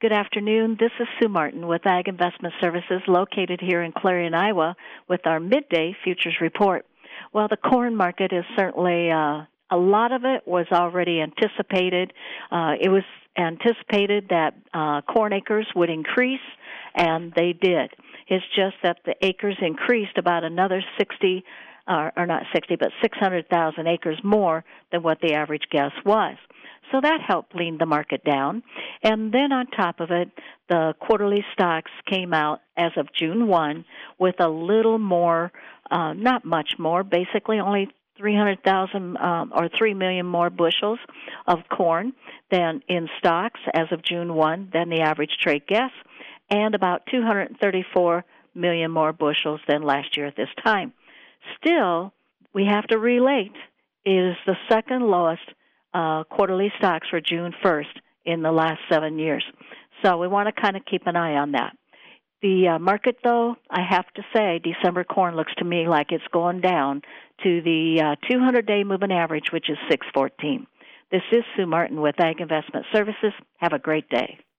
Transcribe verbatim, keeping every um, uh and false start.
Good afternoon. This is Sue Martin with Ag Investment Services located here in Clarion, Iowa with our midday futures report. Well, the corn market is certainly, uh, a lot of it was already anticipated. Uh, it was anticipated that uh, corn acres would increase, and they did. It's just that the acres increased about another sixty, uh, or not sixty, but six hundred thousand acres more than what the average guess was. So that helped lean the market down. And then on top of it, the quarterly stocks came out as of June first with a little more, uh, not much more, basically only three hundred thousand um, or three million more bushels of corn than in stocks as of June first than the average trade guess, and about two hundred thirty-four million more bushels than last year at this time. Still, we have to relate, it is the second lowest Uh, quarterly stocks for June first in the last seven years. So we want to kind of keep an eye on that. The uh, market, though, I have to say, December corn looks to me like it's going down to the uh, two hundred day moving average, which is six fourteen. This is Sue Martin with Ag Investment Services. Have a great day.